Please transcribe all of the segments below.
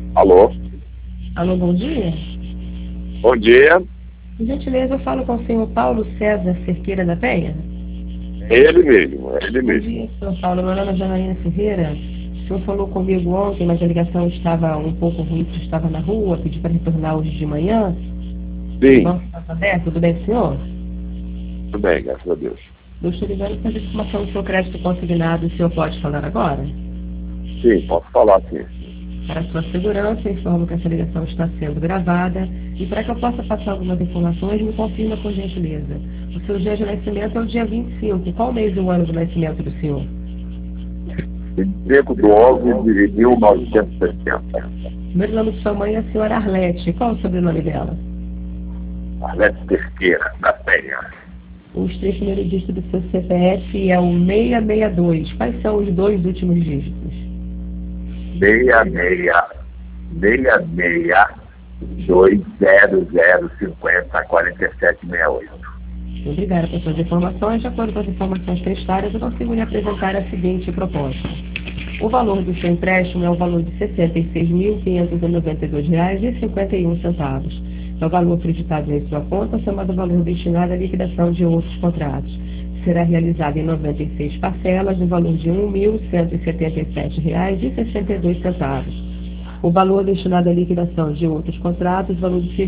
Alô? Alô, bom dia. Bom dia. Por gentileza, eu falo com o senhor Paulo César Cerqueira da Penha. É ele mesmo, é ele Bom mesmo. dia, senhor Paulo. Meu nome é Janaína Ferreira. O senhor falou comigo ontem, mas a ligação estava um pouco ruim, porque eu estava na rua, pedi para retornar hoje de manhã. Do Sim, Banco Santander, tudo bem com o senhor? tudo bem, graças a Deus. Eu estou ligando para a informação do seu crédito consignado, o senhor pode falar agora? Sim, posso falar sim. Para sua segurança, informo que essa ligação está sendo gravada e para que eu possa passar algumas informações, me confirma por gentileza. O seu dia de nascimento é o dia 25. Qual mês e o ano do nascimento do senhor? 25 de 11 de 1970. O primeiro nome de sua mãe é a senhora Arlete. Qual é o sobrenome dela? Arlete Cerqueira, da Penha. Os três primeiros dígitos do seu CPF é o 662. Quais são os dois últimos dígitos? 66 20050 4768. Obrigada por suas informações. De acordo com as informações prestadas, eu consigo lhe apresentar a seguinte proposta. O valor do seu empréstimo é o valor de R$ 66.592,51. É o valor acreditado em sua conta, somado ao valor destinado à liquidação de outros contratos. Será realizado em 96 parcelas, no valor de R$ 1.177,62. O valor destinado à liquidação de outros contratos, valor de R$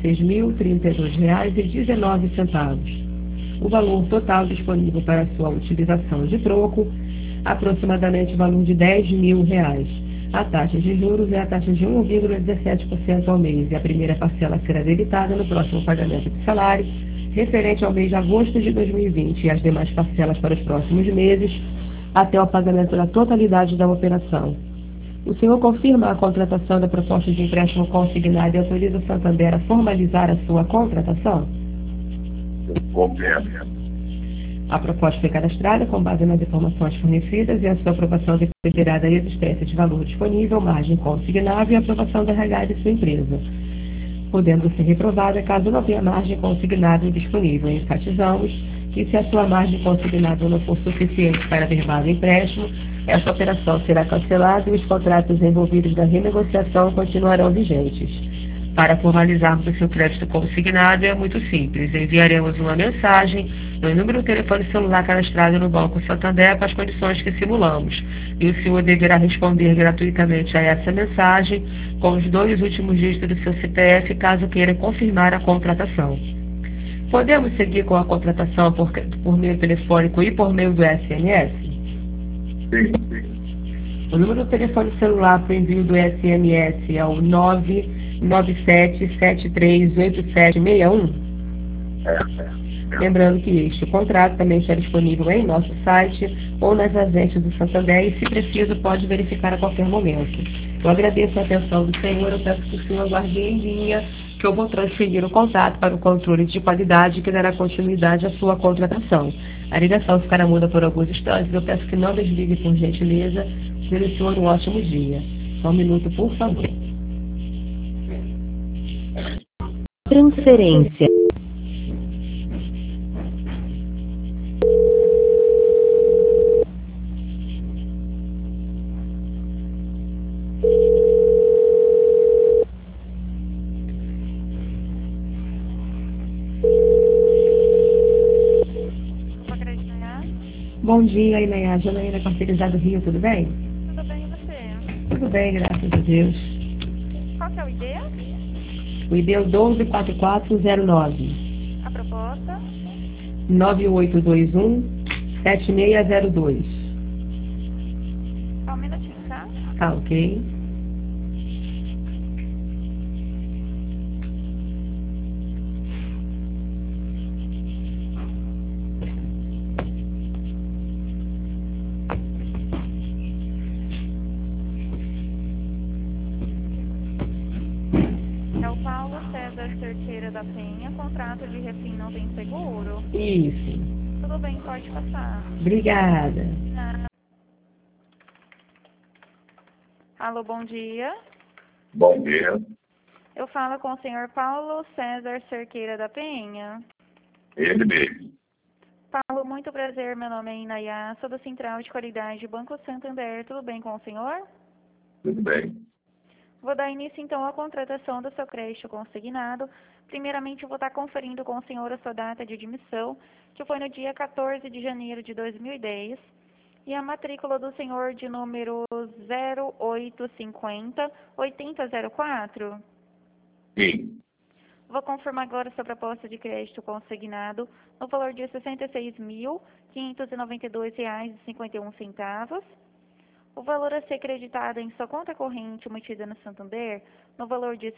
56.032,19. O valor total disponível para sua utilização de troco, aproximadamente o valor de R$ 10.000. A taxa de juros é a taxa de 1,17% ao mês e a primeira parcela será debitada no próximo pagamento de salário, referente ao mês de agosto de 2020 e as demais parcelas para os próximos meses, até o pagamento da totalidade da operação. O senhor confirma a contratação da proposta de empréstimo consignado e autoriza o Santander a formalizar a sua contratação? Confirmo. A proposta foi cadastrada com base nas informações fornecidas e a sua aprovação dependerá da existência de valor disponível, margem consignável e aprovação da RH de sua empresa, podendo ser reprovada caso não tenha margem consignável disponível. Enfatizamos que se a sua margem consignável não for suficiente para averbar o empréstimo, essa operação será cancelada e os contratos envolvidos na renegociação continuarão vigentes. Para formalizarmos o seu crédito consignado é muito simples. Enviaremos uma mensagem no número do telefone celular cadastrado no Banco Santander com as condições que simulamos. E o senhor deverá responder gratuitamente a essa mensagem com os dois últimos dígitos do seu CPF caso queira confirmar a contratação. Podemos seguir com a contratação por meio telefônico e por meio do SMS? Sim, O número do telefone celular para o envio do SMS é o 997738761. é. Lembrando que este contrato também está disponível em nosso site ou nas agências do Santander e, se preciso, pode verificar a qualquer momento. Eu agradeço a atenção do senhor, eu peço que o senhor aguarde em linha, que eu vou transferir o contato para o controle de qualidade que dará continuidade à sua contratação. A ligação ficará muda por alguns instantes, eu peço que não desligue por gentileza. Desejo ao senhor um ótimo dia. Só um minuto, por favor. Transferência. Bom dia, Ileia. Janaína Quarteirizado Rio, tudo bem? Tudo bem, e você? Tudo bem, graças a Deus. Qual que é o ID? O ID é o 124409 A proposta? 9821-7602. Só um minutinho, tá? Tá, ok? É o Paulo César Cerqueira da Penha, contrato de refim não tem seguro. Isso. Tudo bem, pode passar. Obrigada. Alô, bom dia. Bom dia. Eu falo com o senhor Paulo César Cerqueira da Penha. Ele mesmo. Paulo, muito prazer, meu nome é Inayá, sou da Central de Qualidade Banco Santander. Tudo bem com o senhor? Tudo bem. vou dar início, então, à contratação do seu crédito consignado. Primeiramente, eu vou estar conferindo com o senhor a sua data de admissão, que foi no dia 14 de janeiro de 2010, e a matrícula do senhor de número 0850-8004. Sim. Vou confirmar agora sua proposta de crédito consignado no valor de R$ 66.592,51. O valor a ser creditado em sua conta corrente emitida no Santander no valor de R$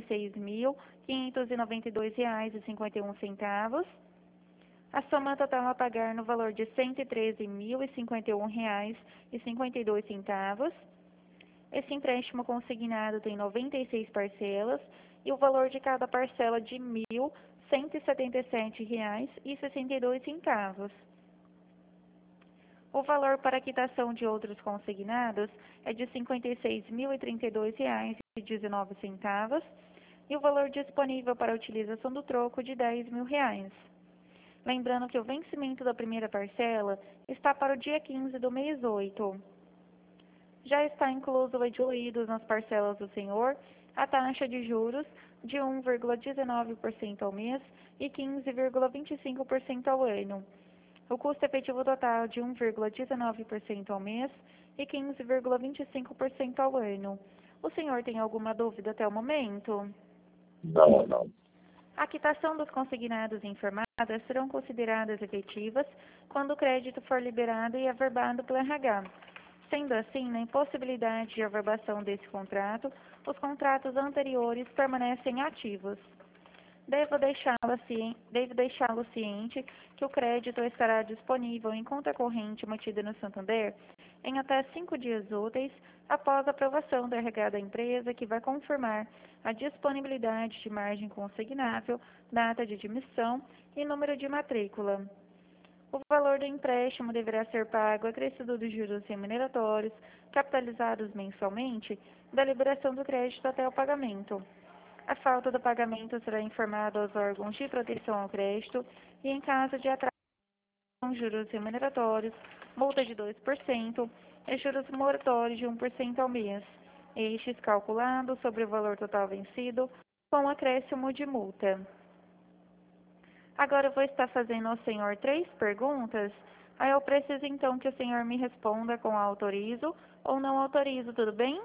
66.592,51. A soma total a pagar no valor de R$ 113.051,52. Esse empréstimo consignado tem 96 parcelas e o valor de cada parcela de R$ 1.177,62. O valor para quitação de outros consignados é de R$ 56.032,19 e o valor disponível para a utilização do troco de R$ 10.000. Lembrando que o vencimento da primeira parcela está para o dia 15 do mês 8. Já está incluso ou diluídos nas parcelas do senhor a taxa de juros de 1,19% ao mês e 15,25% ao ano. O custo efetivo total de 1,19% ao mês e 15,25% ao ano. O senhor tem alguma dúvida até o momento? Não. A quitação dos consignados informadas serão consideradas efetivas quando o crédito for liberado e averbado pelo RH. Sendo assim, na impossibilidade de averbação desse contrato, os contratos anteriores permanecem ativos. Devo deixá-lo ciente que o crédito estará disponível em conta corrente mantida no Santander em até 5 dias úteis após a aprovação do RH da empresa, que vai confirmar a disponibilidade de margem consignável, data de admissão e número de matrícula. O valor do empréstimo deverá ser pago acrescido dos juros remuneratórios, capitalizados mensalmente, da liberação do crédito até o pagamento. A falta do pagamento será informada aos órgãos de proteção ao crédito e, em caso de atraso, com juros remuneratórios, multa de 2% e juros moratórios de 1% ao mês, estes calculados sobre o valor total vencido, com acréscimo de multa. Agora eu vou estar fazendo ao senhor 3 perguntas. Aí eu preciso então que o senhor me responda com autorizo ou não autorizo, tudo bem?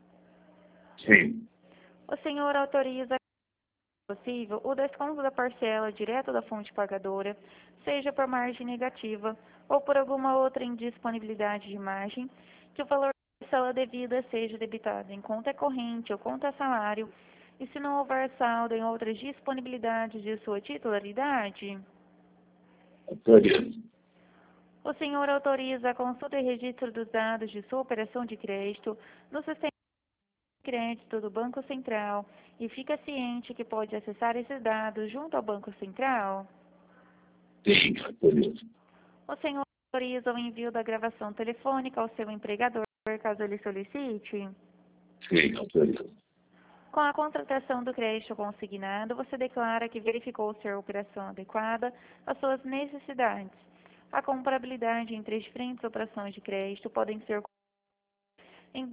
Sim. O senhor autoriza, se possível, o desconto da parcela direto da fonte pagadora, seja por margem negativa ou por alguma outra indisponibilidade de margem, que o valor da parcela devida seja debitado em conta corrente ou conta salário, e se não houver saldo em outras disponibilidades de sua titularidade? Autorizo. O senhor autoriza a consulta e registro dos dados de sua operação de crédito no sistema de crédito do Banco Central e fica ciente que pode acessar esses dados junto ao Banco Central? Sim, autorizo. O senhor autoriza o envio da gravação telefônica ao seu empregador, caso ele solicite? Sim, autorizo. Com a contratação do crédito consignado, você declara que verificou ser a operação adequada às suas necessidades. A comparabilidade entre as diferentes operações de crédito podem ser em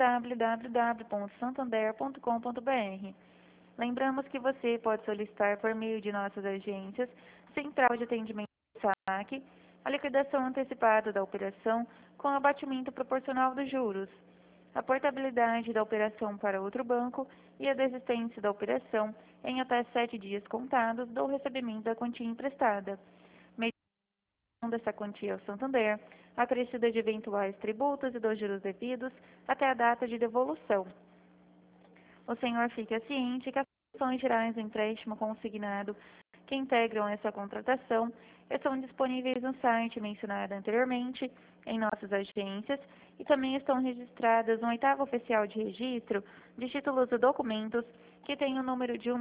www.santander.com.br. Lembramos que você pode solicitar por meio de nossas agências, Central de Atendimento SAC, a liquidação antecipada da operação com abatimento proporcional dos juros, a portabilidade da operação para outro banco e a desistência da operação em até 7 dias contados do recebimento da quantia emprestada, mediante dessa quantia ao Santander, acrescida de eventuais tributos e dos juros devidos até a data de devolução. O senhor fica ciente que as condições gerais do empréstimo consignado que integram essa contratação estão disponíveis no site mencionado anteriormente, em nossas agências, e também estão registradas no 8º oficial de registro de títulos e documentos, que tem o número de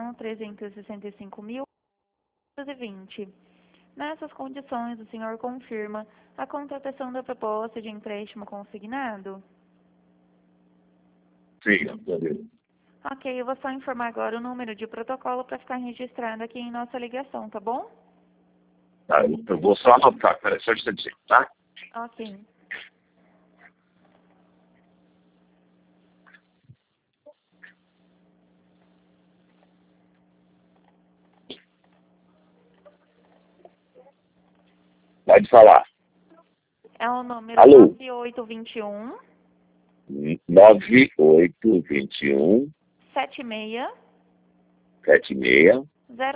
1.365.020. Nessas condições, o senhor confirma a contratação da proposta de empréstimo consignado? Sim, autorizo. Ok, eu vou só informar agora o número de protocolo para ficar registrado aqui em nossa ligação, tá bom? Tá, eu vou só anotar, peraí, só um instantinho, tá? Ok. Pode falar. É o número Alô? 9821 9821 7602.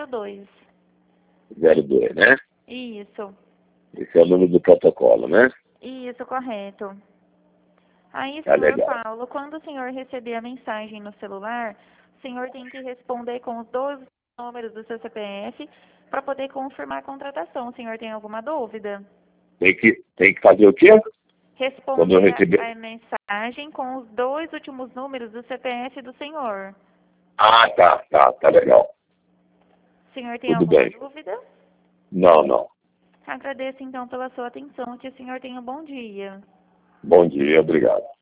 7602, né? Isso. Esse é o número do protocolo, né? Isso, correto. Aí, Tá senhor legal. Paulo, quando o senhor receber a mensagem no celular, o senhor tem que responder com os 12 números do seu CPF para poder confirmar a contratação. O senhor tem alguma dúvida? Tem que fazer o quê? Quando eu Responder receber... a mensagem com os 2 últimos números do CPF do senhor. Ah, tá legal. O senhor tem Tudo alguma bem. dúvida? Não. Agradeço então pela sua atenção. Que o senhor tenha um bom dia. Bom dia, obrigado.